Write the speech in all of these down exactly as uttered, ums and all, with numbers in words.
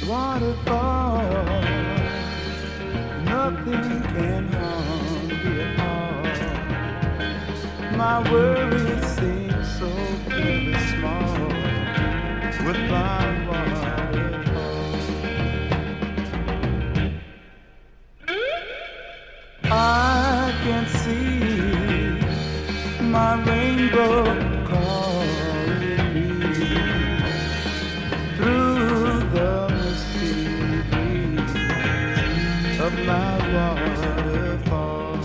waterfall. Nothing can harm the heart. My worries seem so very small with my waterfall. I can see my rainbow calling me through the misty breeze of my waterfall.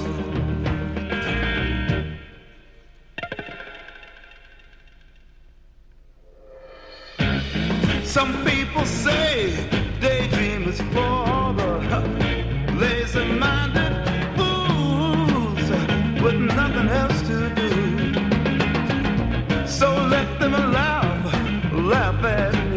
Some people say daydream is for the lazy-minded fools with nothing else to do. So let them laugh, laugh at